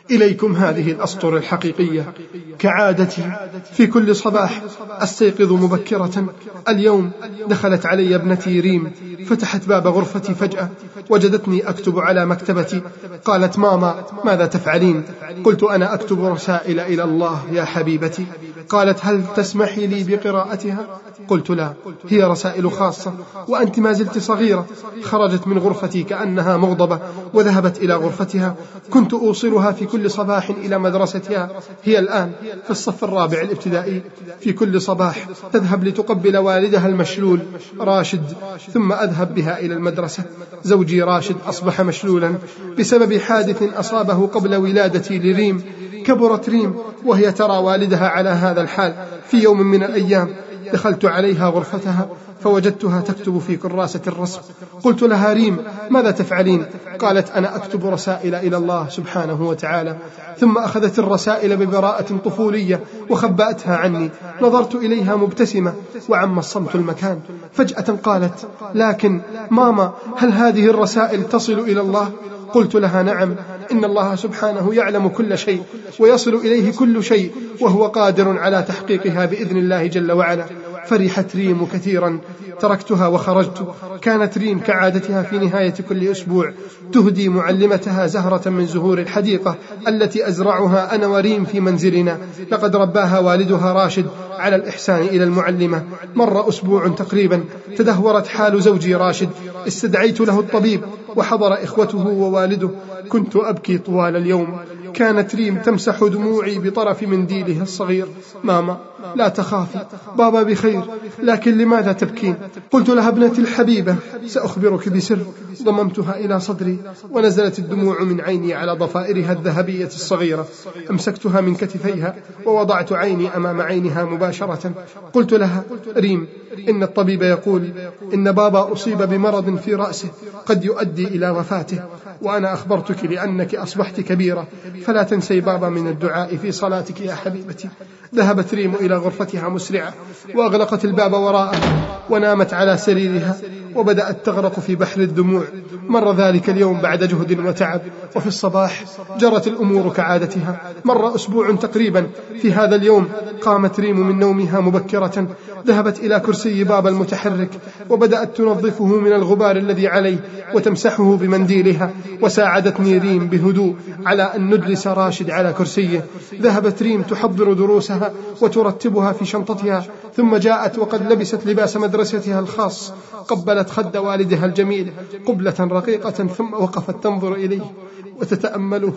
إليكم هذه الأسطر الحقيقية. كعادتي في كل صباح أستيقظ مبكرة. اليوم دخلت علي ابنتي ريم، فتحت باب غرفتي فجأة، وجدتني أكتب على مكتبتي. قالت: ماما ماذا تفعلين؟ قلت: أنا أكتب رسائل إلى الله يا حبيبتي. قالت: هل تسمحي لي بقراءتها؟ قلت: لا، هي رسائل خاصة وأنت ما زلت صغيرة. خرجت من غرفتي كأنها مغضبة وذهبت إلى غرفتها. كنت أوصلها في كل صباح إلى مدرستها، هي الآن في الصف الرابع الابتدائي. في كل صباح تذهب لتقبل والدها المشلول راشد، ثم أذهب بها إلى المدرسة. زوجي راشد أصبح مشلولا بسبب حادث أصابه قبل ولادتي لريم. كبرت ريم وهي ترى والدها على هذا الحال. في يوم من الأيام دخلت عليها غرفتها فوجدتها تكتب في كراسة الرسم. قلت لها: ريم ماذا تفعلين؟ قالت: أنا أكتب رسائل إلى الله سبحانه وتعالى. ثم أخذت الرسائل ببراءة طفولية وخبأتها عني. نظرت إليها مبتسمة وعم الصمت المكان. فجأة قالت: لكن ماما، هل هذه الرسائل تصل إلى الله؟ قلت لها: نعم، إن الله سبحانه يعلم كل شيء ويصل إليه كل شيء، وهو قادر على تحقيقها بإذن الله جل وعلا. فرحت ريم كثيرا. تركتها وخرجت. كانت ريم كعادتها في نهاية كل أسبوع تهدي معلمتها زهرة من زهور الحديقة التي أزرعها أنا وريم في منزلنا. لقد رباها والدها راشد على الإحسان إلى المعلمة. مر أسبوع تقريبا، تدهورت حال زوجي راشد. استدعيت له الطبيب وحضر إخوته ووالده. كنت أبكي طوال اليوم. كانت ريم تمسح دموعي بطرف منديلها الصغير. ماما لا تخافي، بابا بخير، لكن لماذا تبكين؟ قلت لها: ابنتي الحبيبة، سأخبرك بسر. ضممتها إلى صدري ونزلت الدموع من عيني على ضفائرها الذهبية الصغيرة. أمسكتها من كتفيها ووضعت عيني أمام عينها مباشرة. قلت لها: ريم، إن الطبيب يقول إن بابا أصيب بمرض في رأسه قد يؤدي إلى وفاته، وأنا أخبرتك لأنك أصبحت كبيرة، فلا تنسي بابا من الدعاء في صلاتك يا حبيبتي. ذهبت ريم إلى غرفتها مسرعة وأغلقت الباب وراءها ونامت على سريرها وبدأت تغرق في بحر الدموع. مر ذلك اليوم بعد جهد وتعب، وفي الصباح جرت الأمور كعادتها. مر أسبوع تقريبا. في هذا اليوم قامت ريم من نومها مبكرة، ذهبت إلى كرسي بابا المتحرك وبدأت تنظفه من الغبار الذي عليه وتمسحه بمنديلها. وساعدتني ريم بهدوء على أن ندلس راشد على كرسيه. ذهبت ريم تحضر دروسها وترتبها في شنطتها، ثم جاءت وقد لبست لباس مدرستها الخاص. قبلت خد والدها الجميل قبلة رقيقة، ثم وقفت تنظر إليه وتتأمله.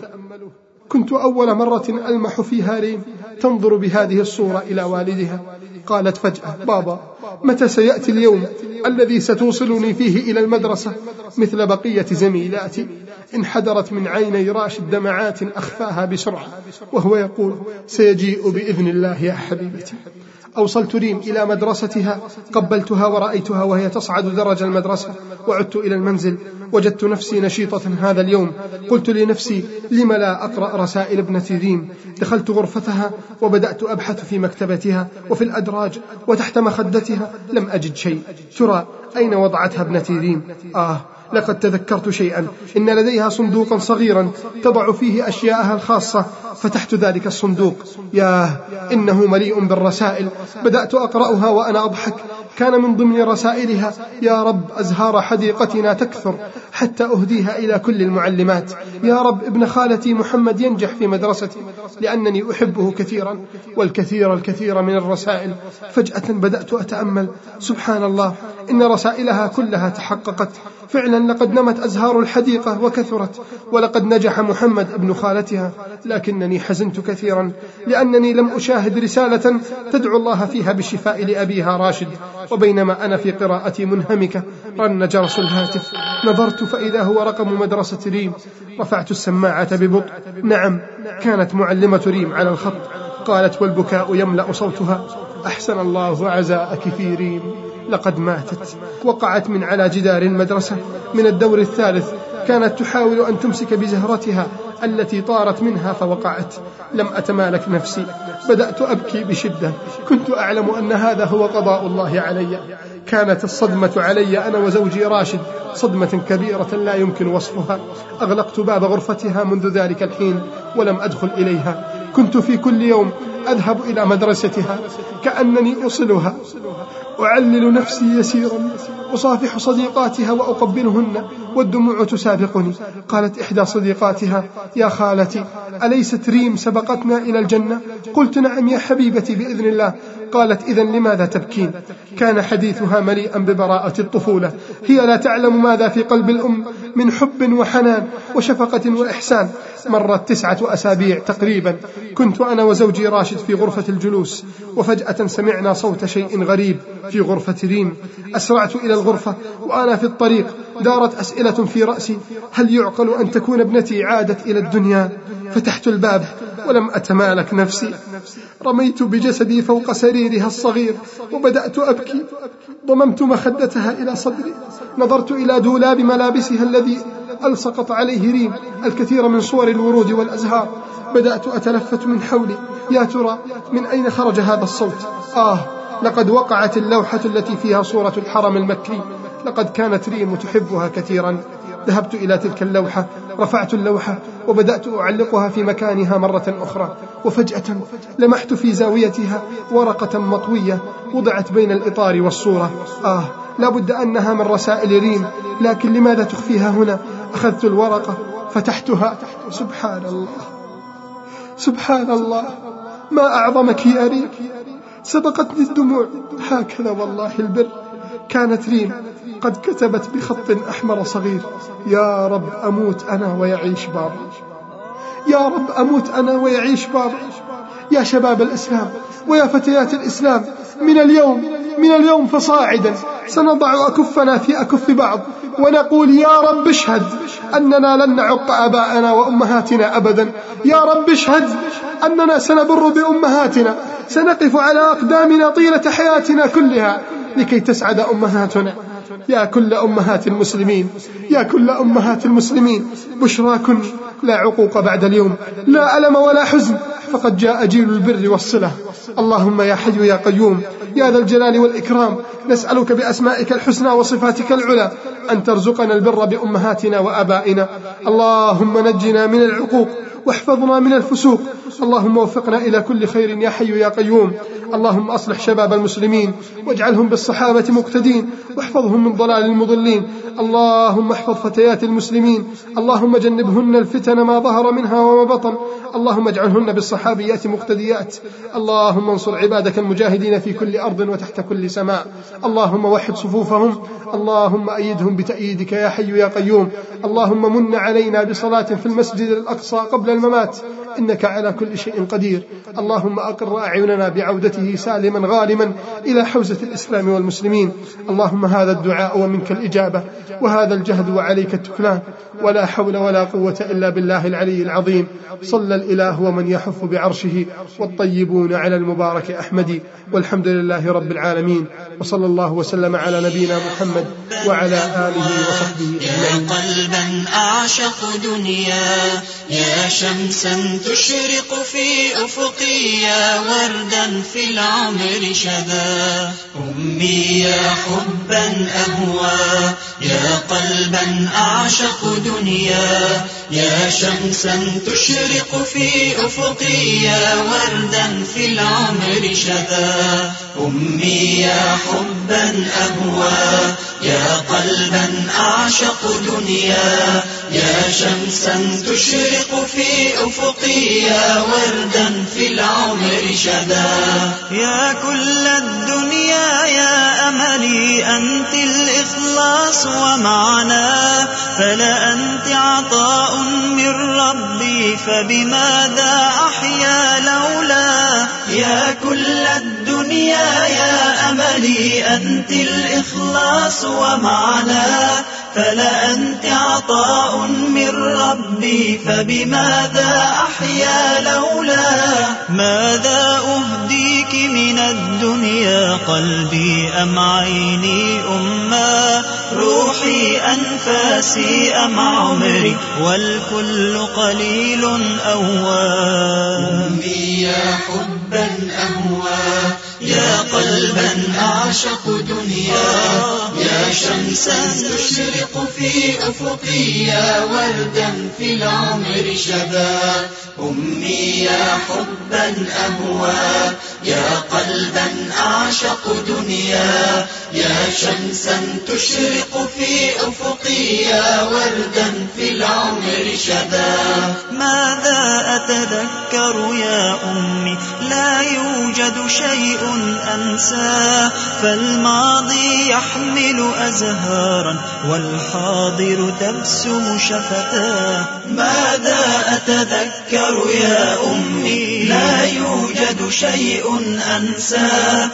كنت أول مرة ألمح فيها ريم تنظر بهذه الصورة إلى والدها. قالت فجأة: بابا، متى سيأتي اليوم الذي ستوصلني فيه إلى المدرسة مثل بقية زميلاتي؟ انحدرت من عيني راشد دمعات أخفاها بسرعة وهو يقول: سيجيء بإذن الله يا حبيبتي. أوصلت ريم إلى مدرستها، قبلتها ورأيتها وهي تصعد درج المدرسة. وعدت إلى المنزل، وجدت نفسي نشيطة هذا اليوم. قلت لنفسي: لم لا أقرأ رسائل ابنتي ريم؟ دخلت غرفتها وبدأت أبحث في مكتبتها وفي الأدراج وتحت مخدتها. لم أجد شيء. ترى أين وضعتها ابنتي ريم؟ آه، لقد تذكرت شيئا. إن لديها صندوقا صغيرا تضع فيه أشياءها الخاصة. فتحت ذلك الصندوق، ياه، إنه مليء بالرسائل. بدأت أقرأها وأنا أضحك. كان من ضمن رسائلها: يا رب أزهار حديقتنا تكثر حتى أهديها إلى كل المعلمات. يا رب ابن خالتي محمد ينجح في مدرستي لأنني أحبه كثيرا. والكثير الكثير من الرسائل. فجأة بدأت أتأمل. سبحان الله، إن رسائلها كلها تحققت فعلا. لقد نمت أزهار الحديقة وكثرت، ولقد نجح محمد ابن خالتها. لكنني حزنت كثيرا لأنني لم أشاهد رسالة تدعو الله فيها بالشفاء لأبيها راشد. وبينما أنا في قراءتي منهمكة رن جرس الهاتف. نظرت فإذا هو رقم مدرسة ريم. رفعت السماعة ببطء. نعم، كانت معلمة ريم على الخط. قالت والبكاء يملأ صوتها: أحسن الله عزاءك في ريم، لقد ماتت. وقعت من على جدار المدرسة من الدور الثالث. كانت تحاول أن تمسك بزهرتها التي طارت منها فوقعت. لم أتمالك نفسي، بدأت أبكي بشدة. كنت أعلم أن هذا هو قضاء الله علي. كانت الصدمة علي أنا وزوجي راشد صدمة كبيرة لا يمكن وصفها. أغلقت باب غرفتها منذ ذلك الحين ولم أدخل إليها. كنت في كل يوم أذهب إلى مدرستها كأنني أصلها، أعلل نفسي يسيرا، أصافح صديقاتها وأقبلهن والدموع تسابقني. قالت إحدى صديقاتها: يا خالتي، أليست ريم سبقتنا إلى الجنة؟ قلت: نعم يا حبيبتي بإذن الله. قالت: إذن لماذا تبكين؟ كان حديثها مليئا ببراءة الطفولة. هي لا تعلم ماذا في قلب الأم من حب وحنان وشفقة وإحسان. مرت تسعة أسابيع تقريبا، كنت أنا وزوجي راشد في غرفة الجلوس، وفجأة سمعنا صوت شيء غريب في غرفة ريم. أسرعت إلى الغرفة وأنا في الطريق دارت أسئلة في رأسي: هل يعقل أن تكون ابنتي عادت إلى الدنيا؟ فتحت الباب ولم أتمالك نفسي، رميت بجسدي فوق سريرها الصغير وبدأت أبكي. ضممت مخدتها إلى صدري، نظرت إلى دولاب ملابسها الذي ألصقت عليه ريم الكثير من صور الورود والأزهار. بدأت أتلفت من حولي: يا ترى من أين خرج هذا الصوت؟ آه، لقد وقعت اللوحة التي فيها صورة الحرم المكي. لقد كانت ريم تحبها كثيرا. ذهبت إلى تلك اللوحة، رفعت اللوحة وبدأت أعلقها في مكانها مرة أخرى، وفجأة لمحت في زاويتها ورقة مطوية وضعت بين الإطار والصورة. آه، لابد أنها من رسائل ريم، لكن لماذا تخفيها هنا؟ أخذت الورقة، فتحتها. سبحان الله، سبحان الله، ما أعظمك يا ريم. سبقتني الدموع، هكذا والله البر. كانت ريم قد كتبت بخط أحمر صغير: يا رب أموت أنا ويعيش بابا، يا رب أموت أنا ويعيش بابا. يا شباب الإسلام ويا فتيات الإسلام، من اليوم من اليوم فصاعدا سنضع أكفنا في أكف بعض ونقول: يا رب اشهد أننا لن نعق آباءنا وأمهاتنا أبدا. يا رب اشهد أننا سنبر بأمهاتنا، سنقف على أقدامنا طيلة حياتنا كلها لكي تسعد أمهاتنا. يا كل أمهات المسلمين، يا كل أمهات المسلمين، بشراكن لا عقوق بعد اليوم، لا ألم ولا حزن، فقد جاء جيل البر والصلة. اللهم يا حي يا قيوم يا ذا الجلال والإكرام، نسألك بأسمائك الحسنى وصفاتك العلى أن ترزقنا البر بأمهاتنا وأبائنا. اللهم نجنا من العقوق واحفظنا من الفسوق. اللهم وفقنا إلى كل خير يا حي يا قيوم. اللهم أصلح شباب المسلمين واجعلهم بالصحابة مقتدين، واحفظهم من ضلال المضلين. اللهم احفظ فتيات المسلمين، اللهم جنبهن الفتن ما ظهر منها وما بطن. اللهم اجعلهن بالصحابيات مقتديات. اللهم انصر عبادك المجاهدين في كل أرض وتحت كل سماء. اللهم وحد صفوفهم، اللهم أيدهم بتأييدك يا حي يا قيوم. اللهم من علينا بصلاة في المسجد الأقصى قبل الممات، إنك على كل شيء قدير. اللهم أقر أعيننا بعودته سالما غالما إلى حوزة الإسلام والمسلمين. اللهم هذا الدعاء ومنك الإجابة، وهذا الجهد وعليك التكلان، ولا حول ولا قوة إلا بالله العلي العظيم. صلى الإله ومن يحف بعرشه والطيبون على المبارك أحمد، والحمد لله رب العالمين، وصلى الله وسلم على نبينا محمد وعلى آله وصحبه أجمعين. يا قلبا أعشق دنيا، يا شمسا تشرق في أفقي، يا وردا في العمر شذا. أمي يا حبا أهوى، يا قلبا أعشق دنيا، يا شمسا تشرق في أفقي، يا وردا في العمر شذا. أمي يا حبا أهوى، يا قلبا أعشق دنيا، يا شمسا تشرق في أفقي، يا وردا في العمر شذا. يا كل الدنيا يا أملي، أنت الإخلاص ومعنى، فلا أنت عطاء من ربي، فبماذا أحيا لولا. يا كل الدنيا يا أملي، أنت الإخلاص ومعنى، فلأنت عطاء من ربي، فبماذا أحيا لولا؟ ماذا أهديك من الدنيا، قلبي أم عيني أما، روحي أنفاسي أم عمري، والكل قليل أواه. أمي يا حبا أهوى، يا قلبا أعشق دنيا، يا شمسا تشرق في أفقي، يا وردا في العمر شبا. أمي يا حبا أهوى، يا قلبا أعشق دنيا، يا شمسا تشرق في أفقي، يا وردا في العمر شبا. ماذا أتذكر يا أمي، لا يوجد شيء أنساه، فالماضي يحمل أزهارا، والحاضر تبسم شفتاه. ماذا أتذكر يا أمي، لا يوجد شيء أنساه،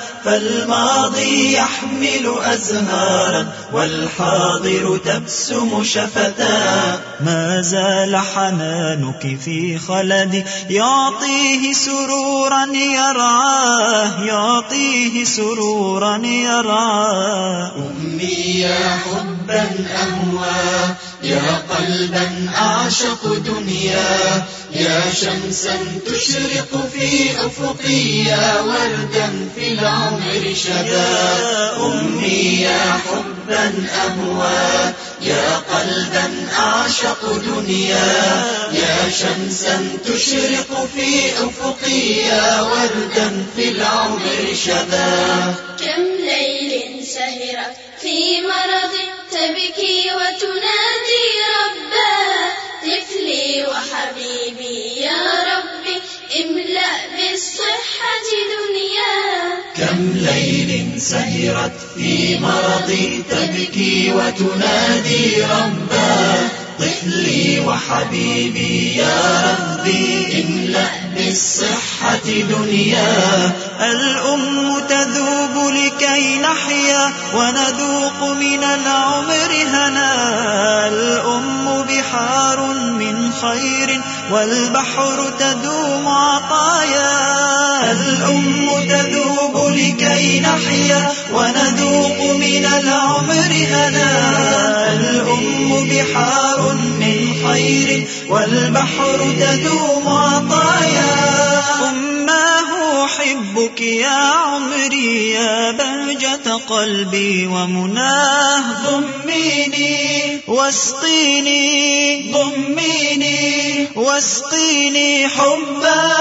فالماضي يحمل أزهارا، والحاضر تبسم شفتاه. ما زال حنانك في خلدي، يعطيه سرورا يرعاه، يعطيه سرورا يرعاه. أمي يا حبا أهوى، يا قلبا أعشق دنيا، يا شمسا تشرق في أفقي، يا وردا في العمر شبا. أمي يا حبا أهوى، يا قلبا أعشق دنيا، يا شمسا تشرق في أفقي، يا وردا في العمر شبا. كم ليل سهرت في مرض، تبكي وتنادي ربها، طفلي وحبيبي يا ربي، املأ بالصحة دنيا. كم ليل سهرت في مرضي، تبكي وتنادي ربها، طفلي وحبيبي يا ربي، املأ بالصحة دنيا. الأم تذوب لكي نحيا، ونذوق من العمر هنا. الأم بحار من خير، والبحر تدوم عطايا. الأم تذوب لكي نحيا، ونذوق من العمر هنا. الأم بحار من خير، والبحر تدوم عطايا. أماه أحبك يا عمري، يا بهجة قلبي ومناه. ضميني واسقيني، ضميني واسقيني حبا،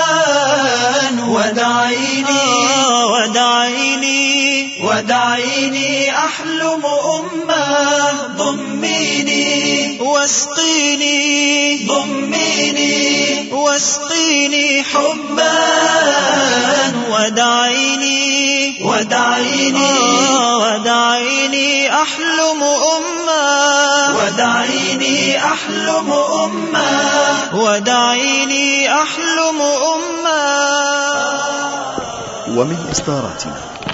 ودعيني ودعيني ودعيني أحلم أمه. ضميني واسقيني، ضميني واسقيني حبا، ودعيني ودعيني ودعيني أحلم أمه. ودعيني أحلم أمه، ودعيني أحلم أمه. ومن إصداراتنا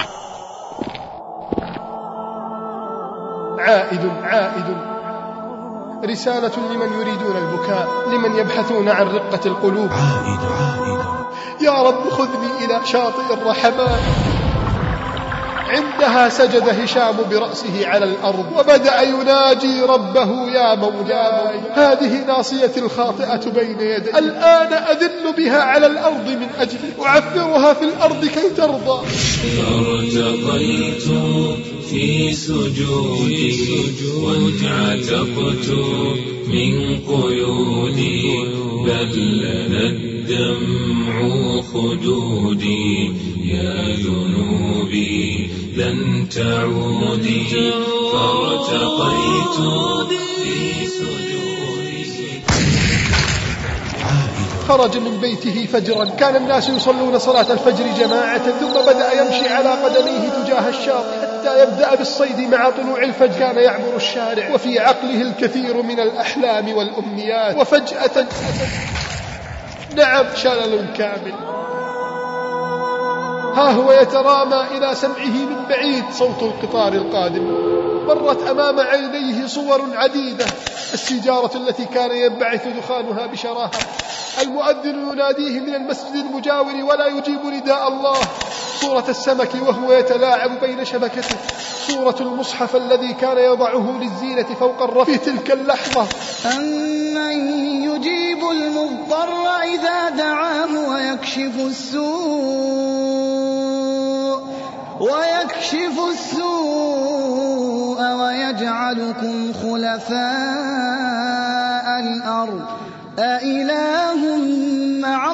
عائد عائد، رسالة لمن يريدون البكاء، لمن يبحثون عن رقة القلوب. عائد عائد، يا رب خذني إلى شاطئ الرحمات. عندها سجد هشام برأسه على الأرض، وبدأ يناجي ربه: يا مولاي، هذه ناصيتي الخاطئة بين يدي، الآن أذل بها على الأرض من أجلك، أعثرها في الأرض كي ترضى. فارتقيت في سجودي، واتعتقت من قيودي، بل لنا الدمع خدودي، يا ذنوبي لن تعودي. فارتقيت في سجودي. خرج من بيته فجرا، كان الناس يصلون صلاة الفجر جماعة، ثم بدأ يمشي على قدميه تجاه الشاطئ حتى يبدأ بالصيد مع طلوع الفجر. كان يعبر الشارع وفي عقله الكثير من الأحلام والأمنيات، وفجأة نعم شلل كامل. ها هو يترامى إلى سمعه من بعيد صوت القطار القادم. مرت أمام عينيه صور عديدة: السيجارة التي كان ينبعث دخانها بشراهة، المؤذن يناديه من المسجد المجاور ولا يجيب نداء الله، صورة السمك وهو يتلاعب بين شبكته، صورة المصحف الذي كان يضعه للزينة فوق الرف في تلك اللحظة. أمن يجيب المضطر إذا دعاه ويكشف السوء ويكشف السوء ويجعلكم خلفاء الأرض أإله مع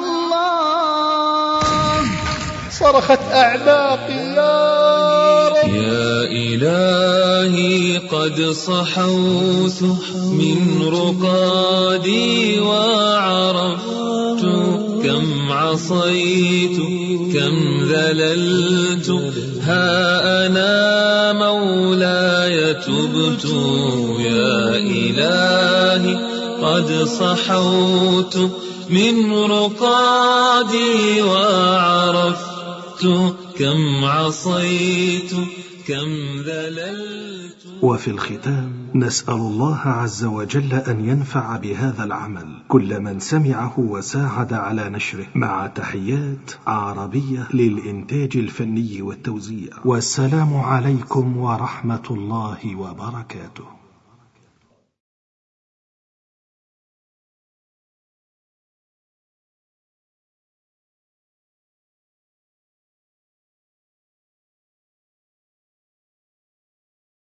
الله. صرخت أعناقي: يا رب يا إلهي قد صحوت من رقادي وعرفت كم عصيت كم ذللت، ها أنا مولاي تبت. يا إلهي قد صحوت من رقادي وعرفت كم عصيت كم ذللت. وفي الختام نسأل الله عز وجل أن ينفع بهذا العمل كل من سمعه وساعد على نشره، مع تحيات عربية للإنتاج الفني والتوزيع. والسلام عليكم ورحمة الله وبركاته.